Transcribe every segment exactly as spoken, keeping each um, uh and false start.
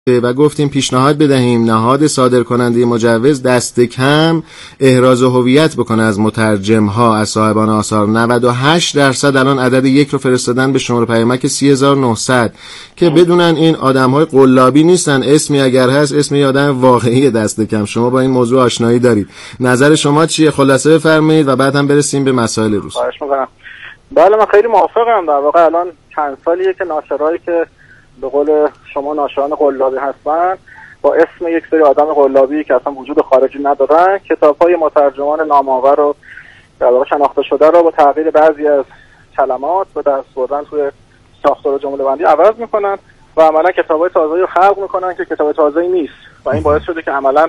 و گفتیم پیشنهاد بدهیم نهاد صادر کننده مجوز دست کم احراز هویت بکنه از مترجم ها، از صاحبان آثار. نود و هشت درصد الان عدد یک رو فرستادن به شماره پیامک سی هزار و نهصد که بدونن این آدم های قلابی نیستن، اسمی اگر هست اسمی آدم واقعی دست کم. شما با این موضوع آشنایی دارید، نظر شما چیه؟ خلاصه بفرمایید و بعد هم برسیم به مسائل روز. خواهش می‌کنم. بله من خیلی موافقم. در واقع الان چند سالیه که ناشرایی که به قول شما ناشران قلابی هستن با اسم یک سری آدم قلابی که اصلا وجود خارجی ندارن کتاب‌های مترجمان نام‌آور رو در واقع شناخته شده رو با تغییر بعضی از کلمات و دست بردن توی ساختار جمله بندی عوض میکنن و عملا کتاب‌های تازه‌ای رو خلق میکنن که کتاب تازه‌ای نیست و این باعث شده که عملا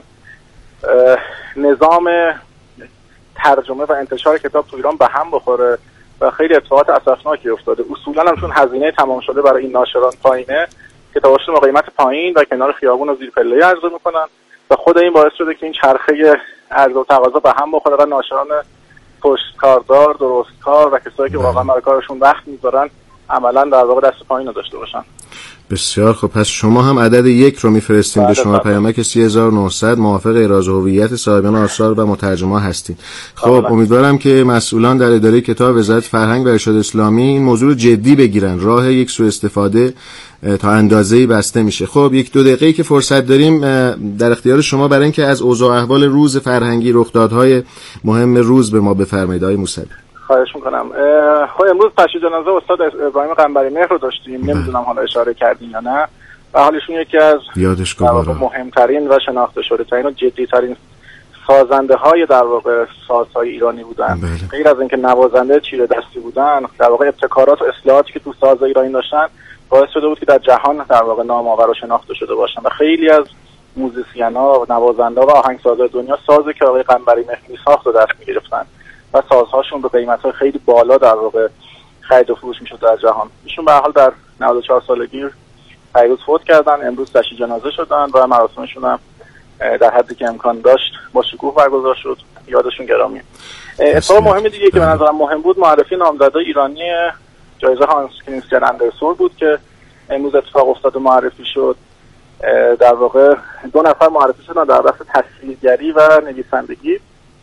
نظام ترجمه و انتشار کتاب تو ایران به هم بخوره و خیلی اتفاقات اسفناکی افتاده. اصولا هم چون هزینه تمام شده برای این ناشران پایینه، کتاباشون با قیمت پایین و کنار خیابون و زیر پله عرضه میکنن و خود این باعث شده که این چرخه عرضه و تقاضا به هم بخوره و ناشران پشتکاردار، درستکار و کسایی که واقعا برای کارشون وقت میذارن عملا در واقع دست پایین رو داشته باشن. بسیار خب، پس شما هم عدد یک رو میفرستیم به شما پیامک سی هزار و نهصد موافق احراز هویت صاحبان آثار و مترجما هستین. خب امیدوارم که مسئولان در اداره کتاب وزارت فرهنگ و ارشاد اسلامی این موضوع رو جدی بگیرن. راه یک سوء استفاده تا اندازه‌ای بسته میشه. خب یک دو دقیقه‌ای که فرصت داریم در اختیار شما برای اینکه از اوضاع احوال روز فرهنگی، رخدادهای مهم روز به ما بفرمایید آقای موسوی. خواهش میکنم. خب امروز تشییع جنازه استاد ابراهیم قنبری مهر رو داشتیم. نمیدونم حالا اشاره کردین یا نه. و حالشون یکی از مهمترین و شناخته شده ترین و جدی ترین سازنده های در واقع سازهای ایرانی بودن. غیر از اینکه نوازنده چیره دستی بودن، در واقع ابتکارات و اصلاحاتی که تو ساز ایرانی داشتن باعث شده بود که در جهان در واقع نام‌آور و شناخته شده باشن و خیلی از موزیسین‌ها و نوازنده و آهنگسازهای دنیا سازی که آقای قنبری مهر می‌ساخت رو دست می‌گرفتن و سازهاشون به قیمت‌های خیلی بالا در واقع خرید و فروش می‌شد در جهان. ایشون به هر حال در نود و چهار سالگی پیروز فوت کردن. امروز تشییع جنازه شدن و مراسمشون هم در حدی که امکان داشت با شکوه برگزار شد. یادشون گرامی. اتفاق مهم دیگه که به نظرم مهم بود معرفی نامزده ایرانی جایزه هانس کریستیان اندرسون بود که امروز اتفاق افتاد و معرفی شد. در واقع دو نفر معرفی شدن در بخش تصویرگری و نویسندگی.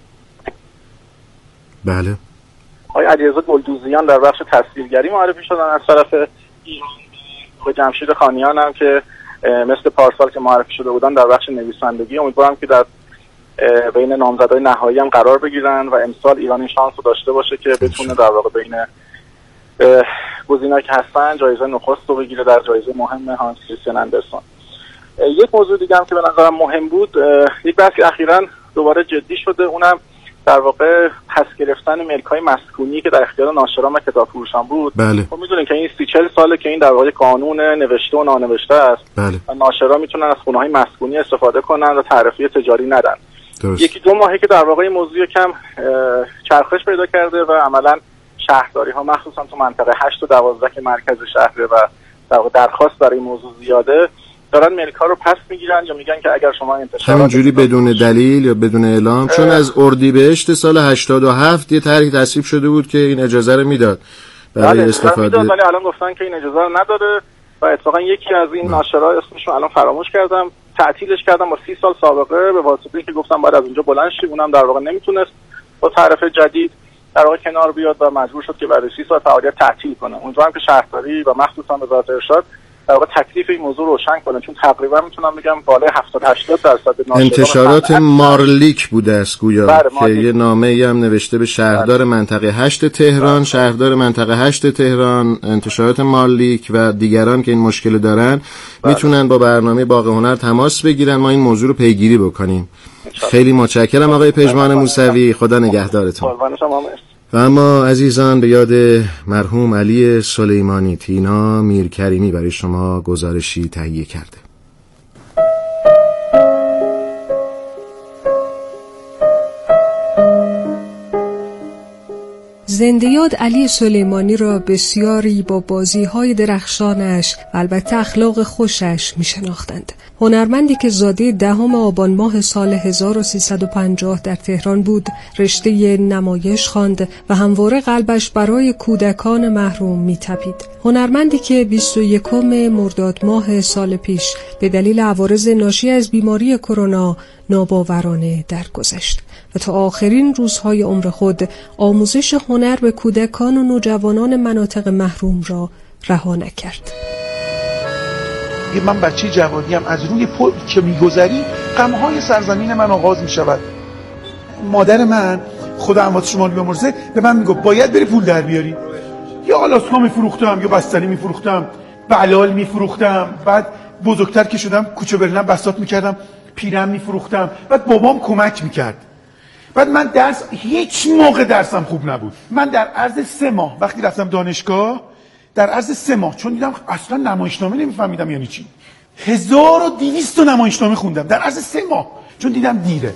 بله. آقای علیرضا گلدوزیان در بخش تصویرگری معرفی شدن از طرف ایران. آقای جمشید خانیان هم که مثل پارسال که معرفی شده بودن در بخش نویسندگی. امیدوارم که در بین نامزدهای نهایی هم قرار بگیرن و امسال ایران این شانس رو داشته باشه که بتونه در واقع بین گزینه‌ای که هستن جایزه نخست رو بگیره در جایزه مهم هانس کریستیان اندرسون. یک موضوع دیگه هم که به نظرم مهم بود، یک بحثی اخیراً دوباره جدی شده، اونم در واقع پس گرفتن ملک‌های مسکونی که در اختیار ناشران و کتابفروشان بود. بله. خب می‌دونین که این سی چهل ساله که این در واقع قانون نوشته و نانوشته است. بله. و ناشران میتونن از خونه‌های مسکونی استفاده کنن و تعرفه تجاری ندن. درست. یکی دو ماهه که در واقع این موضوع کم چرخش پیدا کرده و عملاً شهرداری‌ها مخصوصا تو منطقه هشت و دوازده که مرکز شهره و در واقع درخواست برای این موضوع زیاده، دارن ملک‌ها رو پس میگیرن یا میگن که اگر شما انتشارات همینجوری بدون دلیل یا بدون اعلام، چون از اردیبهشت سال هشتاد و هفت یه طرحی تصویب شده بود که این اجازه رو میداد برای استفاده، ولی الان گفتن که این اجازه رو نداره و اتفاقا یکی از این ناشرا اسمشون الان فراموش کردم تعطیلش کردم با سی سال سابقه به واسطه اینکه گفتم بعد از اونجا بلند شیم، اونم در واقع نمیتونست با تعرفه جدید در واقع کنار بیاد و مجبور شد که بعد از سی سال فعالیت تعطیل کنه. امیدوارم که شهرداری و مخصوصا وزارت ارشاد در واقع تکلیف این موضوع روشن کنه، چون تقریبا میتونم بگم بالای هفتاد هشتاد درصد انتشارات مارلیک بوده است گویا که یه نامه‌ای هم نوشته به شهردار منطقه هشت تهران، شهردار منطقه هشت تهران، انتشارات مارلیک و دیگران که این مشکل دارن میتونن با برنامه باغ هنر تماس بگیرن، ما این موضوع رو پیگیری بکنیم. خیلی متشکرم آقای پژمان موسوی، خدا نگهدارتون. و اما عزیزان به یاد مرحوم علی سلیمانی تینا میرکریمی برای شما گزارشی تهیه کرده. زنده‌یاد علی سلیمانی را بسیاری با بازی‌های درخشانش و البته اخلاق خوشش می‌شناختند. هنرمندی که زاده دهم آبان ماه سال هزار و سیصد و پنجاه در تهران بود، رشته نمایش خواند و همواره قلبش برای کودکان محروم می‌تپید. هنرمندی که بیست و یکم مرداد ماه سال پیش به دلیل عوارض ناشی از بیماری کرونا ناباورانه درگذشت و تا آخرین روزهای عمر خود آموزش هنر به کودکان و نوجوانان مناطق محروم را رها نکرد. من بچه جوانیم، از روی پل که میگذری غمهای سرزمین من آغاز میشود. مادر من خدا اموات شمال بیامرزه به من میگفت باید بری پول در بیاری. یا آلاسکا میفروختم یا بستنی میفروختم، بلال میفروختم، بعد بزرگتر که شدم کوچه برنم بساط میکردم، پیرم میفروختم، بعد بابام کمک میکرد. بعد من درس هیچ موقع درسم خوب نبود. من در عرض سه ماه وقتی رفتم دانشگاه، در عرض سه ماه چون دیدم اصلا نمایشنامه نمیفهمیدم یعنی چی، هزار و دویست تا نمایشنامه خوندم در عرض سه ماه چون دیدم دیره.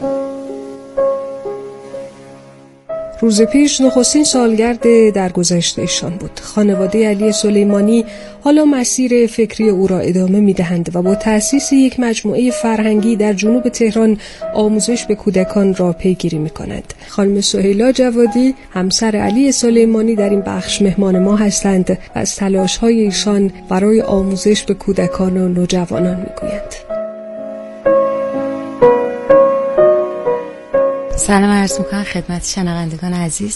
روز پیش نخستین سالگرد درگذشت ایشان بود. خانواده علی سلیمانی حالا مسیر فکری او را ادامه می‌دهند و با تأسیس یک مجموعه فرهنگی در جنوب تهران آموزش به کودکان را پیگیری می‌کنند. خانم سهیلا جوادی همسر علی سلیمانی در این بخش مهمان ما هستند و از تلاش‌های ایشان برای آموزش به کودکان و نوجوانان می‌گویند. سلام عرض میکنم خدمت شنوندگان عزیز.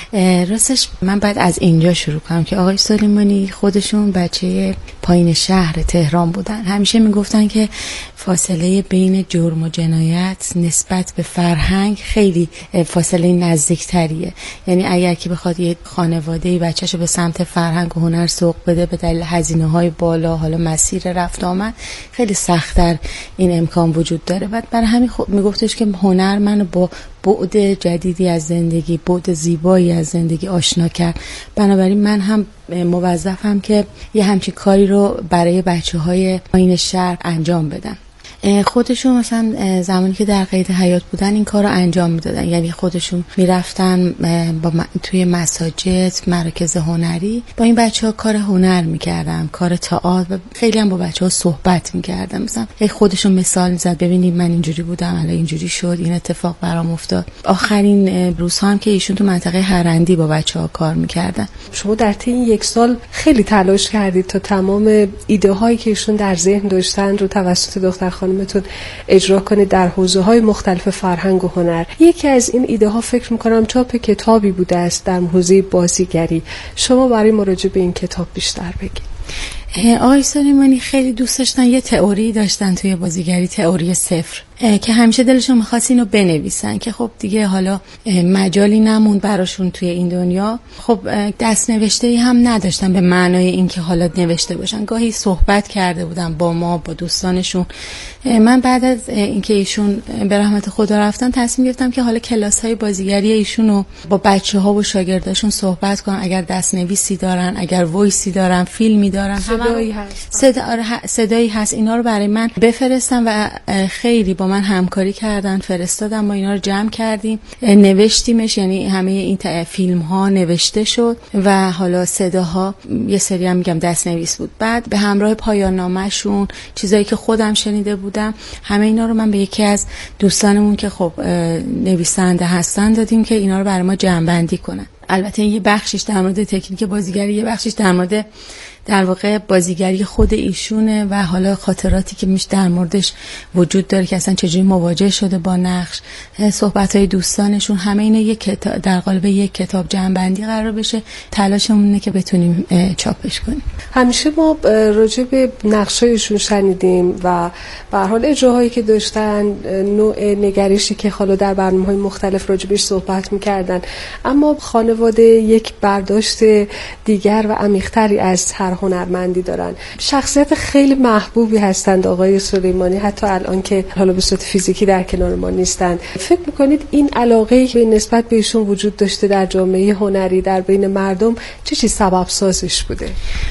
راستش من باید از اینجا شروع کنم که آقای سلیمانی خودشون بچه پایین شهر تهران بودن. همیشه میگفتن که فاصله بین جرم و جنایت نسبت به فرهنگ خیلی فاصله نزدیکتریه. یعنی اگر که بخواد یه خانواده‌ای بچه‌شو به سمت فرهنگ و هنر سوق بده به دلیل هزینه‌های بالا، حالا مسیر رفت آمد، خیلی سخت‌تر این امکان وجود داره. بعد برای همین خب میگفتش که هنر منو با بعد جدیدی از زندگی، بعد زیبایی از زندگی آشنا کرد. بنابراین من هم موظفم که یه همچین کاری رو برای بچه‌های پایین شهر انجام بدم. خودشون مثلا زمانی که در قید حیات بودن این کار رو انجام میدادن، یعنی خودشون میرفتن با توی مساجد، مراکز هنری با این بچه ها کار هنر میکردن، کار تئاتر، و خیلی هم با بچه ها صحبت میکردن. مثلا خودشون مثال میزد ببینید من اینجوری بودم الان اینجوری شد، این اتفاق برام افتاد. آخرین روزها هم که ایشون تو منطقه هرندی با بچه ها کار میکردن. شما در طی این یک سال خیلی تلاش کردید تا تمام ایده هایی که ایشون در ذهن داشتن رو توسط دختر خانمتون اجرا کنید در حوزه‌های مختلف فرهنگ و هنر. یکی از این ایده ها فکر می‌کنم چاپ کتابی بوده است در حوزه بازیگری. شما برای مراجعه به این کتاب بیشتر بگید. آقای سلیمانی خیلی دوست داشتن، یه تئوری داشتن توی بازیگری، تئوری صفر، که همیشه دلشون می‌خواست اینو بنویسن که خب دیگه حالا مجالی نموند براشون توی این دنیا. خب دست نوشته‌ای هم نداشتن به معنای اینکه حالا نوشته باشن. گاهی صحبت کرده بودن با ما، با دوستانشون. من بعد از اینکه ایشون به رحمت خدا رفتن تصمیم گرفتم که حالا کلاس‌های بازیگری ایشون رو با بچه‌ها و شاگرداشون صحبت کنم. اگر دست نویسی دارن، اگر وایسی دارن، فیلمی دارن، صدایی هست، صدا صدایی هست، اینا رو برای من بفرستن و خیلی با من همکاری کردن، فرستادن، ما اینا رو جمع کردیم، نوشتیمش، یعنی همه این فیلم ها نوشته شد و حالا صداها یه سری هم میگم دست نویس بود. بعد به همراه پایان نامه‌شون چیزایی که خودم شنیده بودم، همه اینا رو من به یکی از دوستانمون که خب نویسنده هستن دادیم که اینا رو برای ما جمع بندی کنن. البته یه بخشش در مورد تکنیک بازیگری، یه بخشش در مورد در واقع بازیگری خود ایشونه و حالا خاطراتی که میش در موردش وجود داره که اصلا چجوری مواجه شده با نقش، صحبت‌های دوستانشون، همه اینا یک کتاب در قالب یک کتاب جمع‌بندی قرار بشه. تلاشمون اینه که بتونیم چاپش کنیم. همیشه ما راجع به نقشایشون شنیدیم و به هر حال اجراهایی که داشتن، نوع نگرشی که حالا در برنامه‌های مختلف راجع بهش صحبت می‌کردن، اما خانواده یک برداشت دیگر و عمیق‌تری از هر هنرمندی دارن. شخصیت خیلی محبوبی هستند آقای سلیمانی، حتی الان که حالا به صورت فیزیکی در کنار ما نیستند. فکر میکنید این علاقه به نسبت به ایشون وجود داشته در جامعه هنری، در بین مردم، چه چیز سبب سازش بوده؟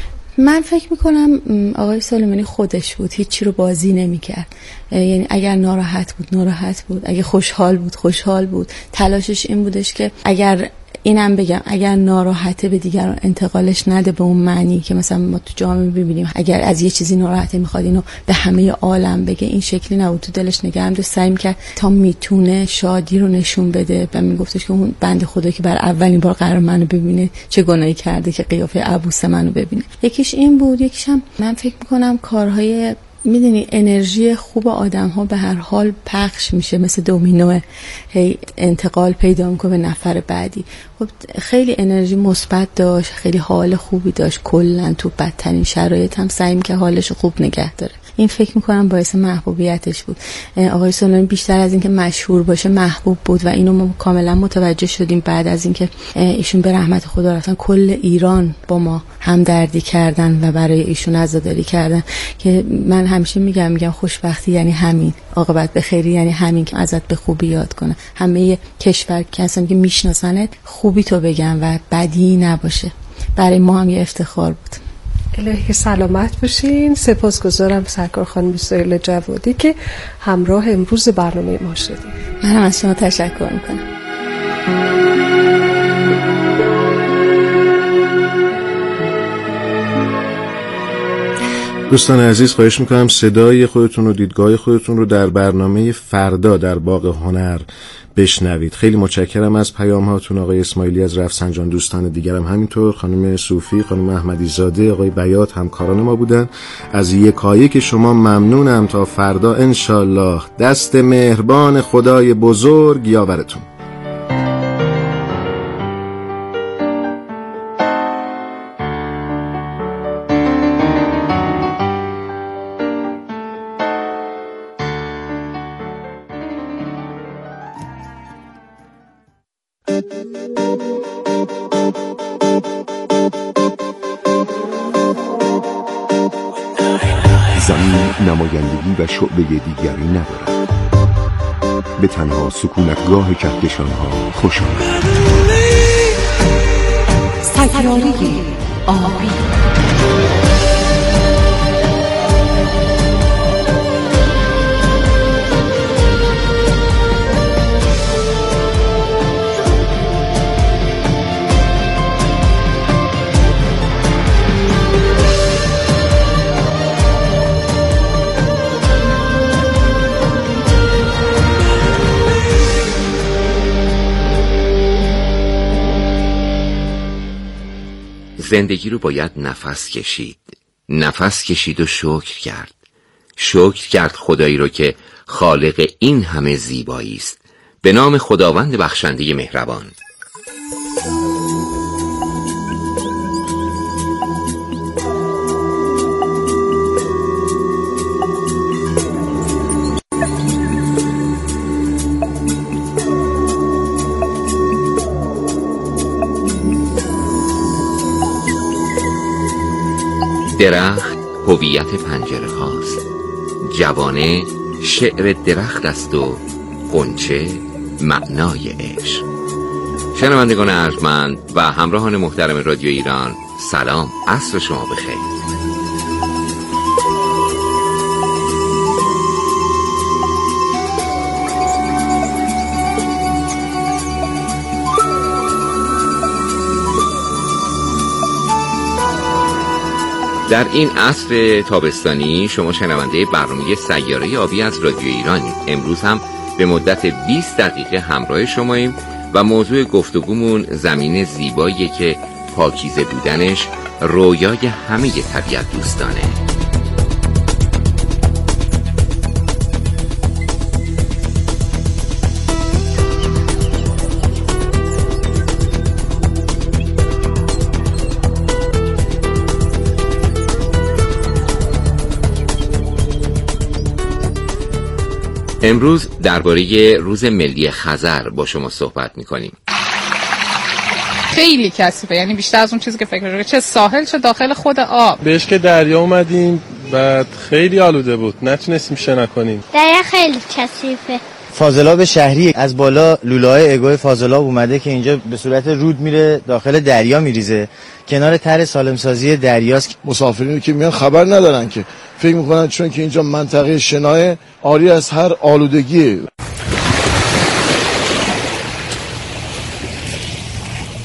من فکر میکنم آقای سلیمانی خودش بود، هیچی رو بازی نمیکرد. یعنی اگر ناراحت بود ناراحت بود، اگر خوشحال بود خوشحال بود. تلاشش این بودش که اگر اینم بگم اگر ناراحته به دیگران انتقالش نده به اون معنی که مثلا ما تو جامعه ببینیم اگر از یه چیزی ناراحته میخواد اینو به همه عالم بگه، این شکلی نبود. تو دلش نگه هم سعی می‌کرد تا میتونه شادی رو نشون بده و میگفتش که اون بنده خدا که بر اولین بار قرار منو ببینه چه گناهی کرده که قیافه عبوس منو ببینه. یکیش این بود. یکیش هم من فکر میکنم کارهای میدونی انرژی خوب آدم ها به هر حال پخش میشه، مثل دومینو، هی انتقال پیدا میکنه به نفر بعدی. خب خیلی انرژی مثبت داشت، خیلی حال خوبی داشت، کلا تو بدترین شرایط هم سعی میکنه حالش خوب نگه داره. این فکر میکنم باعث محبوبیتش بود. آقای سلیمانی بیشتر از اینکه مشهور باشه محبوب بود و اینو ما کاملا متوجه شدیم بعد از اینکه ایشون به رحمت خدا رفتن. کل ایران با ما همدردی کردن و برای ایشون عزاداری کردن که من همیشه میگم میگم خوشبختی یعنی همین، عاقبت به خیری یعنی همین که ازت به خوبی یاد کنه. همه کشور کسانی که میشناسنت خوبی تو بگن و بدی نباشه. برای ما هم یه افتخار بود. الهی سلامت باشین. سپاسگزارم سرکار خانم سهیل جوادی که همراه امروز برنامه ما شدید. منم از شما تشکر میکنم. دوستان عزیز، خواهش میکنم صدای خودتون و دیدگاه خودتون رو در برنامه فردا در باغ هنر بشنوید. خیلی متشکرم از پیام هاتون. آقای اسماعیلی از رفسنجان، دوستان دیگرم همینطور، خانم صوفی، خانم احمدی زاده، آقای بیات همکاران ما بودن. از یکایی که شما ممنونم. تا فردا انشالله دست مهربان خدای بزرگ یاورتون. زمین نمایندگی و شعبه دیگری ندارد. به تنها سکونتگاه کهکشان‌ها خوش آمد. سیاره آبی. زندگی رو باید نفس کشید. نفس کشید و شکر کرد. شکر کرد خدایی رو که خالق این همه زیبایی است. به نام خداوند بخشنده مهربان. درخت هویت پنجره هاست. جوانه شعر درخت است و غنچه معنای عشق. شنوندگان ارجمند و همراهان محترم رادیو ایران، سلام، عصر شما بخیر. در این عصر تابستانی شما شنونده برنامه سیاره آبی از رادیو ایرانید. امروز هم به مدت بیست دقیقه همراه شماییم و موضوع گفتگومون زمین زیباییه که پاکیزه بودنش رویای همه طبیعت دوستانه. امروز درباره روز ملی خزر با شما صحبت می‌کنیم. خیلی کثیفه، یعنی بیشتر از اون چیزی که فکر می‌کنم، چه ساحل چه داخل خود آب. بهش که دریا اومدیم بعد خیلی آلوده بود، نتونستیم شنا کنیم. دریا خیلی کثیفه. فاضلاب شهری از بالا لوله‌های اگوی فاضلاب اومده که اینجا به صورت رود میره داخل دریا میریزه. کنار طرح سالمسازی دریاست. مسافرینی که میان خبر ندارن که فکر میکنن چون که اینجا منطقه شنای عاری از هر آلودگی.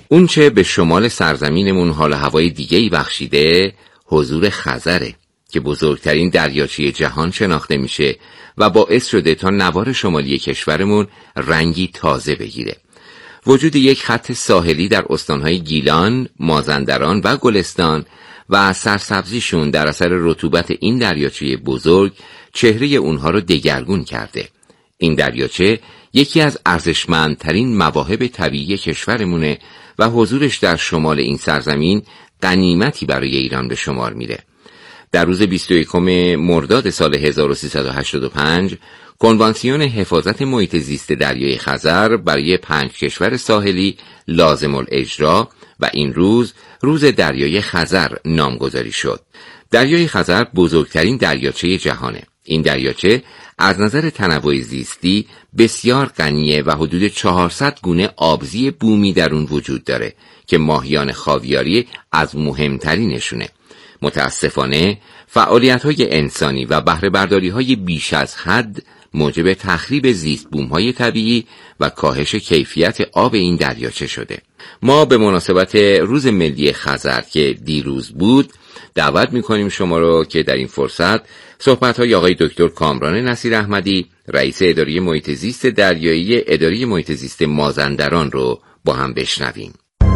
اون چه به شمال سرزمینمون حال هوای دیگه‌ای بخشیده حضور خزره که بزرگترین دریاچه جهان شناخته میشه و باعث شده تا نوار شمالی کشورمون رنگی تازه بگیره. وجود یک خط ساحلی در استانهای گیلان، مازندران و گلستان و سرسبزیشون در اثر رطوبت این دریاچه بزرگ چهره اونها رو دگرگون کرده. این دریاچه یکی از ارزشمندترین مواهب طبیعی کشورمونه و حضورش در شمال این سرزمین غنیمتی برای ایران به شمار میره. در روز بیست و یکم مرداد سال هزار و سیصد و هشتاد و پنج کنوانسیون حفاظت محیط زیست دریای خزر برای پنج کشور ساحلی لازم الاجرا و این روز روز دریای خزر نامگذاری شد. دریای خزر بزرگترین دریاچه جهانه. این دریاچه از نظر تنوع زیستی بسیار غنیه و حدود چهارصد گونه آبزی بومی در اون وجود داره که ماهیان خاویاری از مهمترینشونه. متاسفانه فعالیت‌های انسانی و بهره برداری‌های بیش از حد موجب تخریب زیست بوم‌های طبیعی و کاهش کیفیت آب این دریاچه شده. ما به مناسبت روز ملی خزر که دیروز بود دعوت می‌کنیم شما رو که در این فرصت صحبت‌های آقای دکتر کامران نصیر احمدی، رئیس اداره محیط زیست دریایی اداره محیط زیست مازندران رو با هم بشنویم.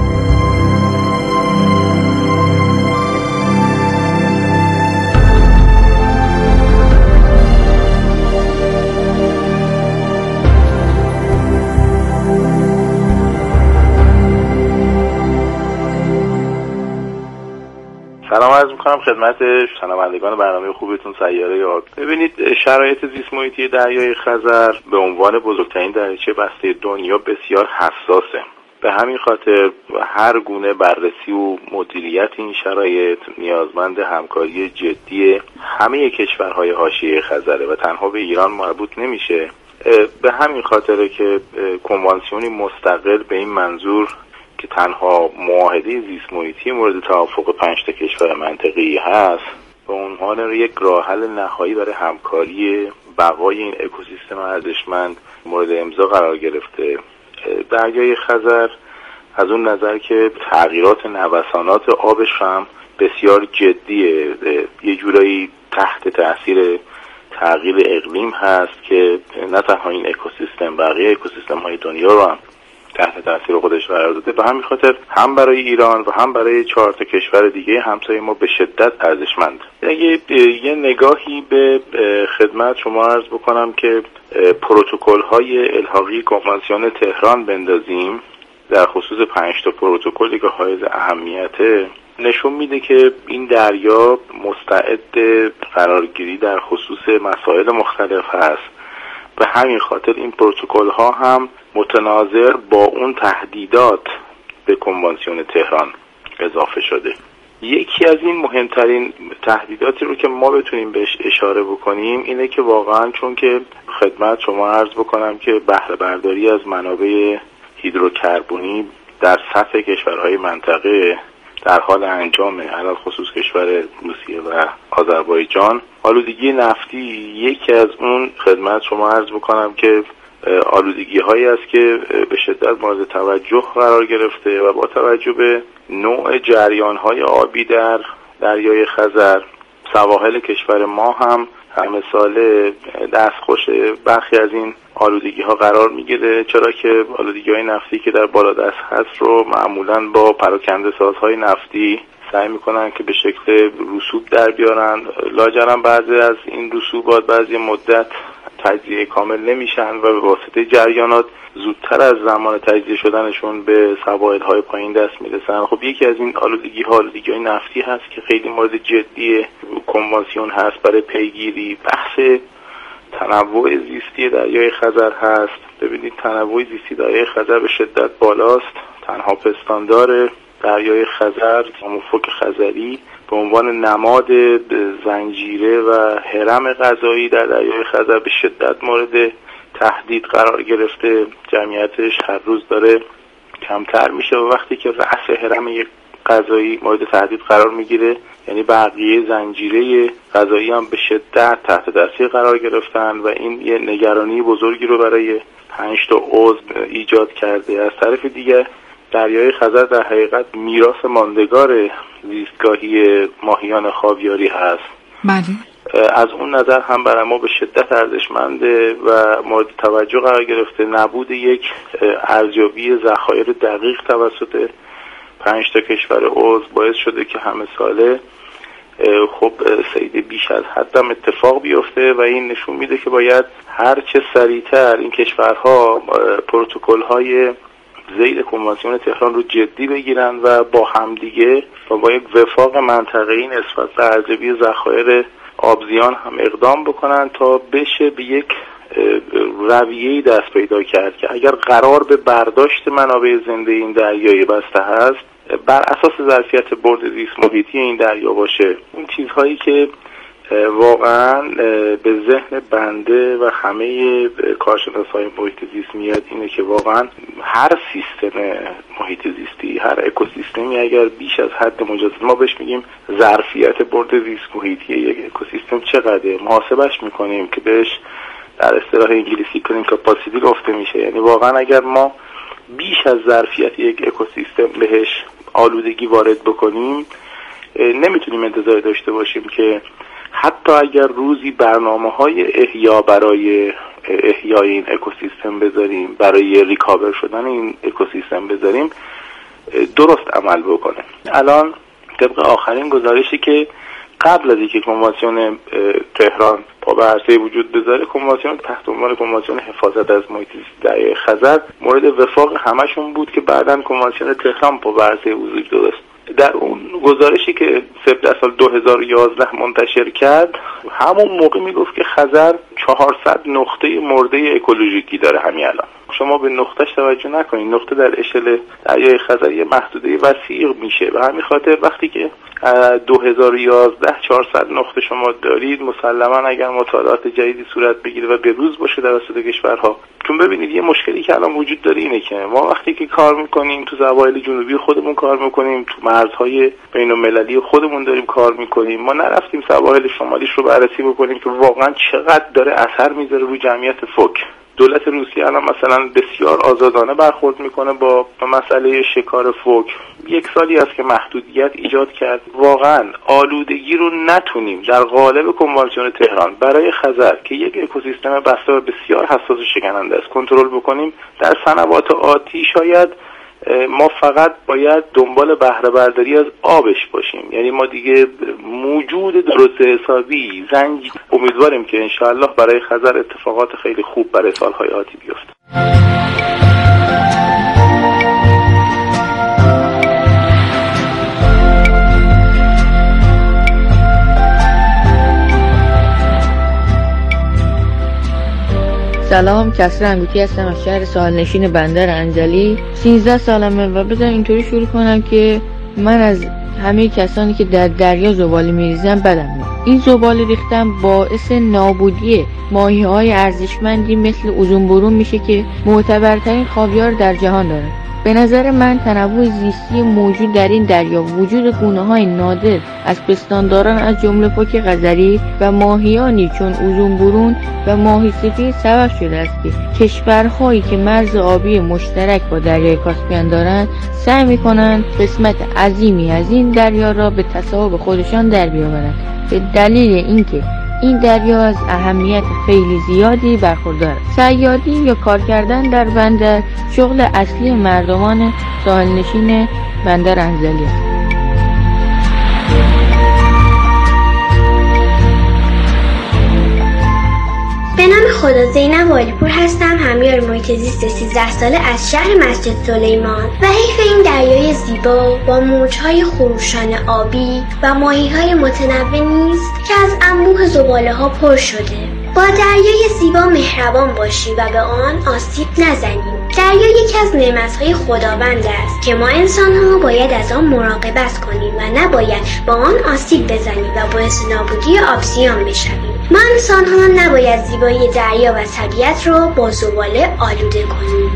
سلام عرض می‌کنم خدمت شنوندگان برنامه خوبتون سیاره آب. ببینید شرایط زیست محیطی دریای خزر به عنوان بزرگترین دریاچه بسته دنیا بسیار حساسه. به همین خاطر هر گونه بررسی و مدیریت این شرایط نیازمند همکاری جدی همه کشورهای حاشیه خزره و تنها به ایران مربوط نمیشه. به همین خاطره که کنوانسیونی مستقل به این منظور که تنها معاهده زیست محیطی مورد توافق پنج تا کشور منطقه‌ای هست به عنوان یک راه حل نهایی برای همکاری بقای این اکوسیستم ارزشمند مورد امضا قرار گرفته. دریای خزر از اون نظر که تغییرات نوسانات آبش هم بسیار جدیه، یه جورایی تحت تاثیر تغییر اقلیم هست که نه تنها این اکوسیستم بقیه اکوسیستم های دنیا رو هم تحت تاثیر خودش قرار داده. به همین خاطر هم برای ایران و هم برای چهار تا کشور دیگه همسایه ما به شدت ارزشمند. اگه یه نگاهی به خدمت شما عرض بکنم که پروتکل های الحاقی کنوانسیون تهران بندازیم در خصوص پنج تا پروتکلی که حائز اهمیته، نشون میده که این دریا مستعد قرارگیری در خصوص مسائل مختلف هست. به همین خاطر این پروتکل ها هم متناظر با اون تهدیدات به کنوانسیون تهران اضافه شده. یکی از این مهمترین تهدیداتی رو که ما بتونیم بهش اشاره بکنیم اینه که واقعا چون که خدمت شما عرض بکنم که بهره برداری از منابع هیدروکربنی در سطح کشورهای منطقه در حال انجامه، علل خصوص کشور روسیه و آذربایجان. آلودگی نفتی یکی از اون خدمت شما عرض بکنم که آلودگی هایی است که به شدت مورد توجه قرار گرفته و با توجه به نوع جریان های آبی در دریای خزر سواحل کشور ما هم همه ساله دستخوش برخی از این آلودگی ها قرار میگیره، چرا که آلودگی های نفتی که در بالادست هست رو معمولاً با پراکنده سازهای نفتی سعی میکنن که به شکل رسوب در بیارن. لاجرم بعضی از این رسوبات بعضی مدت تجزیه کامل نمیشن و به واسطه جریانات زودتر از زمان تجزیه شدنشون به سواحل های پایین دست میرسن. خب یکی از این آلودگی ها آلودگی های نفتی هست که خیلی مورد جدی کنوانسیون هست برای پیگیری. بحث تنوع زیستی دریای خزر هست. ببینید تنوع زیستی دریای خزر به شدت بالاست. تنها پستاندار دریای خزر افق خزری به عنوان نماد زنجیره و هرم غذایی در دریای خزر به شدت مورد تهدید قرار گرفته. جمعیتش هر روز داره کمتر میشه و وقتی که رأس هرم یک غذایی مورد تهدید قرار میگیره یعنی بقیه زنجیره غذایی هم به شدت تحت تاثیر قرار گرفتن و این یه نگرانی بزرگی رو برای پنج تا عضو ایجاد کرده. از طرف دیگه دریای خزر در حقیقت میراث ماندگار زیستگاهی ماهیان خاویاری هست. بله. از اون نظر هم برای ما به شدت ارزشمنده و مورد توجه قرار گرفته. نبود یک ارزیابی ذخایر دقیق توسط پنج تا کشور عضو باعث شده که همه ساله خب صید بیش از حدم اتفاق بیفته و این نشون میده که باید هر چه سریعتر این کشورها پروتکل‌های ذیل کنوانسیون تهران رو جدی بگیرن و با همدیگه و با یک وفاق منطقه‌ای نسبت به ارزیابی ذخایر آبزیان هم اقدام بکنن تا بشه به یک رویه‌ای دست پیدا کرد که اگر قرار به برداشت منابع زنده این دریای بسته هست بر اساس ظرفیت برد زیست محیطی این دریا باشه. اون چیزهایی که واقعا به ذهن بنده و همه کارشناسای محیط زیست میاد اینه که واقعا هر سیستم محیط زیستی، هر اکوسیستمی اگر بیش از حد مجاز، ما بهش میگیم ظرفیت برد زیست محیطی یک اکوسیستم چقدره، محاسبش میکنیم که بهش در اصطلاح انگلیسی کلین کاپاسیتی گفته میشه. یعنی واقعا اگر ما بیش از ظرفیت یک اکوسیستم بهش آلودگی وارد بکنیم نمیتونیم انتظار داشته باشیم که حتی اگر روزی برنامه‌های احیا برای احیای این اکوسیستم بذاریم، برای ریکاور شدن این اکوسیستم بذاریم، درست عمل بکنه. الان طبق آخرین گزارشی که قبل از اینکه کنوانسیون تهران پا به عرصه وجود بذاره، کنوانسیون تحت عنوان کنوانسیون حفاظت از محیط زیست دریای خزر مورد وفاق همشون بود که بعداً کنوانسیون تهران پا به عرصه وجود داشت. در اون گزارشی که سپتامبر سال دو هزار و یازده منتشر کرد، همون موقع میگفت که خزر چهارصد نقطه مرده اکولوژیکی داره. همین الان شما به نقطهش توجه نکنید، نقطه در اشل دریای خزر یه محدوده وسیع میشه. به همین خاطر وقتی که دو هزار و یازده چهارصد نقطه شما دارید، مسلما اگر مطالعات جدیدی صورت بگیره و به روز باشه توسط کشورها، چون ببینید یه مشکلی که الان وجود داره اینه که ما وقتی که کار میکنیم تو سواحل جنوبی خودمون کار میکنیم، تو مرزهای بین‌المللی خودمون داریم کار میکنیم، ما نرفتیم سواحل شمالیش رو بررسی بکنیم که واقعا چقدر داره اثر میذاره روی جمعیت فوک. دولت روسیه الان مثلا بسیار آزادانه برخورد میکنه با مسئله شکار فوک. یک سالی است که محدودیت ایجاد کرد. واقعا آلودگی رو نتونیم در قالب کنوانسیون تهران برای خزر که یک اکوسیستم بسته و بسیار حساس و شکننده است کنترل بکنیم، در سنوات آتی شاید ما فقط باید دنبال بهره برداری از آبش باشیم. یعنی ما دیگه موجود درست حسابی زنگ امیدواریم که انشاءالله برای خزر اتفاقات خیلی خوب برای سالهای آتی بیفته. سلام، کسر انگوتی هستم از شهر ساحلنشین بندر انزلی. سیزده سالمه و بذار اینطوری شروع کنم که من از همه کسانی که در دریا زباله میریزن بدم میاد. این زباله ریختن باعث نابودی ماهی‌های ارزشمندی مثل اوزونبرون میشه که معتبرترین خاویار در جهان داره. به نظر من تنوع زیستی موجود در این دریا، وجود گونه‌های نادر از پستانداران از جمله فوک خزری و ماهیانی چون اوزونبرون و ماهی سفید سبب شده است که کشورهایی که مرز آبی مشترک با دریای کاسپیان دارند سعی می‌کنند قسمت عظیمی از این دریا را به تصاحب خودشان در بیاورند، به دلیل اینکه این دریا از اهمیت خیلی زیادی برخوردار است. صیادی یا کار کردن در بندر شغل اصلی مردمان ساحلنشین بندر انزلی است. به نام خدا، زینب والیپور هستم، همیار محیط زیست سیزده ساله از شهر مسجد سلیمان. و حیف این دریای زیبا با موجهای خروشان آبی و ماهی‌های متنوع نیست که از انبوه زباله‌ها پر شده. با دریای زیبا مهربان باشیم و به آن آسیب نزنیم. دریا یکی از نعمت‌های خداوند است که ما انسان‌ها باید از آن مراقبت کنیم و نباید با آن آسیب بزنیم و باعث نابودی آبزیان بشویم. ما انسان‌ها نباید زیبایی دریا و طبیعت را با زباله آلوده کنیم.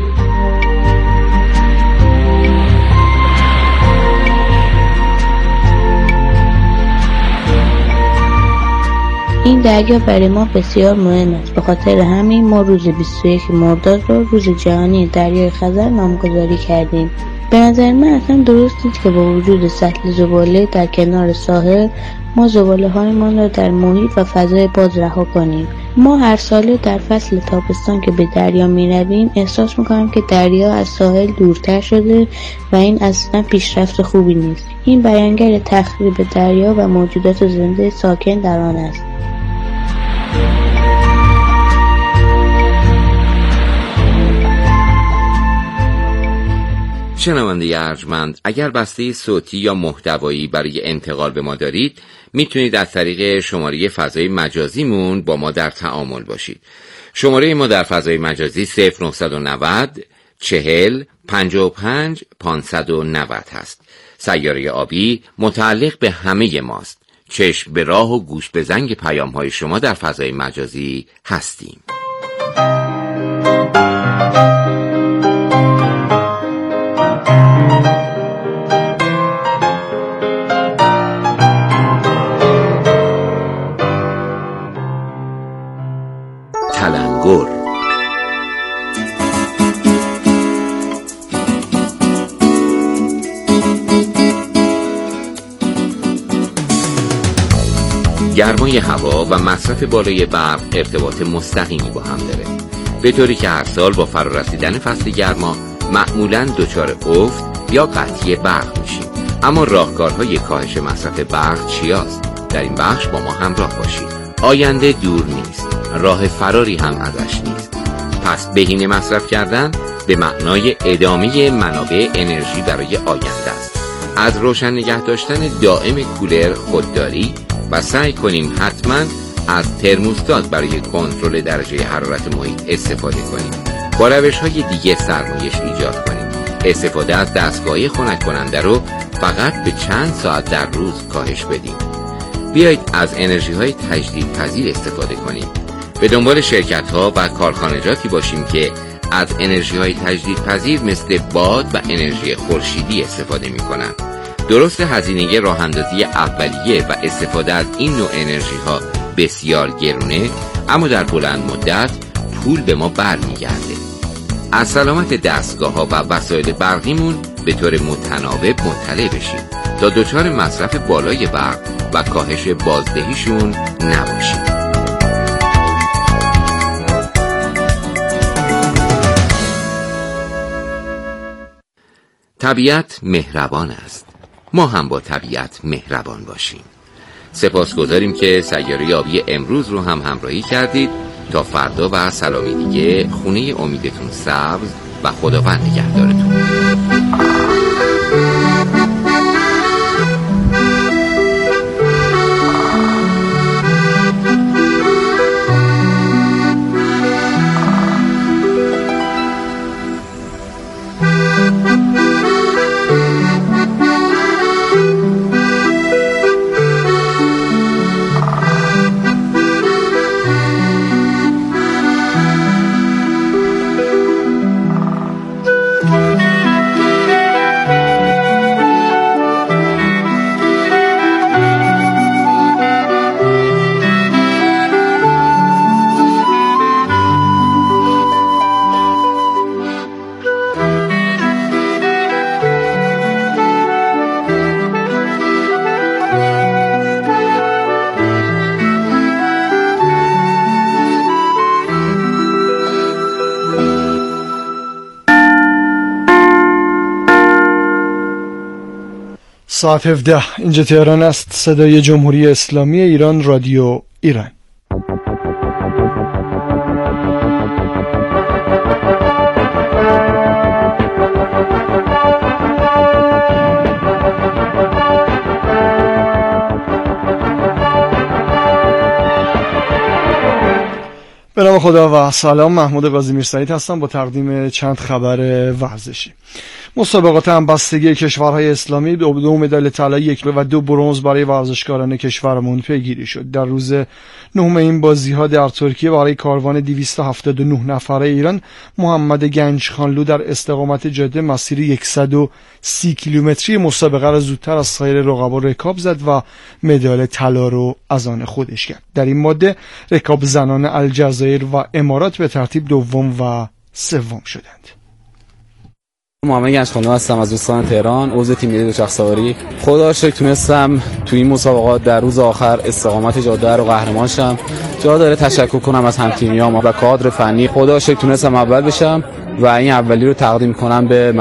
این دریا برای ما بسیار مهم است. به خاطر همین ما روز بیست و یکم مرداد رو روز جهانی دریای خزر نامگذاری کردیم. به نظر من اصلا درست نیست که با وجود سطل زباله در کنار ساحل ما زباله هایمان را در محیط و فضای باز رها کنیم. ما هر ساله در فصل تابستان که به دریا می رویم احساس می کنیم که دریا از ساحل دورتر شده و این اصلا پیشرفت خوبی نیست. این بیانگر تخریب دریا و موجودات زنده ساکن در آن است. شنونده ارجمند، اگر بسته صوتی یا محتوایی برای انتقال به ما دارید میتونید از طریق شماره فضای مجازیمون با ما در تعامل باشید. شماره ما در فضای مجازی صفر نه نه صفر چهل پنجاه و پنج پانصد و نود هست. سیاره آبی متعلق به همه ماست. چشم به راه و گوش به زنگ پیام های شما در فضای مجازی هستیم. تلنگر گرمای هوا و مصرف بالای برق ارتباط مستقیمی با هم داره، به طوری که هر سال با فرارسیدن فصل گرما معمولاً دچار افت یا قطعی برق میشیم. اما راهکارهای کاهش مصرف برق چیاست؟ در این بخش با ما همراه باشید. آینده دور نیست، راه فراری هم ازش نیست. پس بهینه مصرف کردن به معنای ادامه منابع انرژی برای آینده است. از روشن نگه داشتن دائم کولر خودداری و سعی کنیم حتما از ترموستات برای کنترل درجه حرارت محیط استفاده کنیم. با روش‌های دیگه سرمایش ایجاد کنیم. استفاده از دستگاه خنک کننده رو فقط به چند ساعت در روز کاهش بدیم. بیایید از انرژی‌های تجدیدپذیر استفاده کنیم. به دنبال شرکت‌ها و کارخانجاتی باشیم که از انرژی‌های تجدیدپذیر مثل باد و انرژی خورشیدی استفاده می‌کنند. درست هزینه راه‌اندازی اولیه و استفاده از این نوع انرژی‌ها بسیار گرونه، اما در بلند مدت پول به ما برمیگرده. از سلامت دستگاه‌ها و وسایل برقیمون به طور متناوب مطلع بشیم تا دچار مصرف بالای برق و کاهش بازدهیشون نباشیم. طبیعت مهربان است. ما هم با طبیعت مهربان باشیم. سپاسگزاریم که سیاره آبی امروز رو هم همراهی کردید. تا فردا و سلامی دیگه، خونه امیدتون سبز و خداوند نگهدارتون. ساعت هفده اینجا تهران است. صدای جمهوری اسلامی ایران، رادیو ایران. به نام خدا و سلام. محمود قاضی میرسعید هستم با تقدیم چند خبر ورزشی. مسابقات همبستگی کشورهای اسلامی دو, دو مدال طلا، یک و دو برنز برای ورزشکاران کشورمون پیگیری شد. در روز نهم این بازی‌ها در ترکیه برای کاروان دویست و هفتاد و نه نفره ایران، محمد گنجخانلو در استقامت جاده مسیر صد و سی کیلومتری مسابقه را زودتر از سایر رقبا رکاب زد و مدال طلا رو از آن خودش کرد. در این ماده رکاب زنان الجزایر و امارات به ترتیب دوم و سوم شدند. محمد گنجخانی هستم از دوستان تهران، عضو تیم ملی دوچرخه سواری. خدا شکر تونستم تو این مسابقات در روز آخر استقامت جاده رو قهرمان شم. جا داره تشکر کنم از هم‌تیمیام و کادر فنی. خدا شکر تونستم اول بشم و این اولی رو تقدیم کنم به